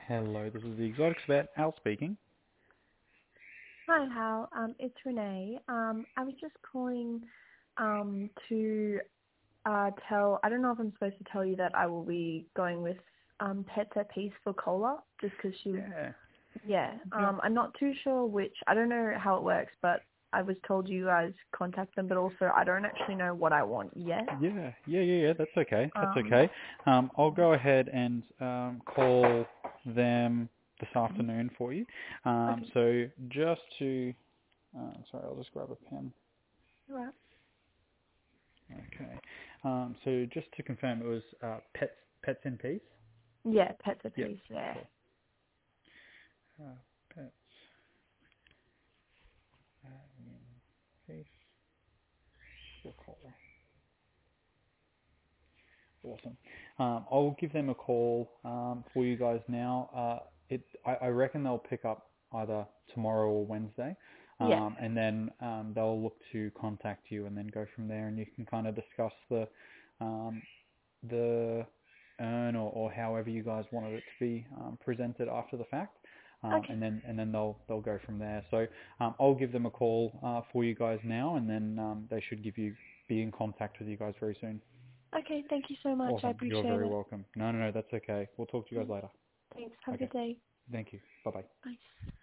Hello, this is the Exotics Vet, Al speaking. Hi, Hal. It's Renee. I was just calling to tell. I don't know if I'm supposed to tell you that I will be going with Pets at Peace for Cola, just because she. Yeah. Yeah. Yeah. I'm not too sure which. I don't know how it works, but I was told you guys contact them, but also I don't actually know what I want yet. Yeah. That's okay. That's Um. okay. I'll go ahead and call them this Mhm. afternoon for you. Okay. So just to, sorry, I'll just grab a pen. All right. Okay. So just to confirm, it was Pets in Peace. Yeah, Pets at Yep. Peace. Yeah. Cool. Pets in Peace for Cola. Awesome. I'll give them a call for you guys now. I reckon they'll pick up either tomorrow or Wednesday, Yeah. and then they'll look to contact you and then go from there, and you can kind of discuss um, the earn or however you guys wanted it to be presented after the fact. Okay. And then they'll go from there. So I'll give them a call for you guys now, and then they should be in contact with you guys very soon. Okay. Thank you so much. I Awesome. You're appreciate very it. welcome. No, that's okay. We'll talk to you guys later. Thanks. Have a Okay. good day. Thank you. Bye-bye. Bye.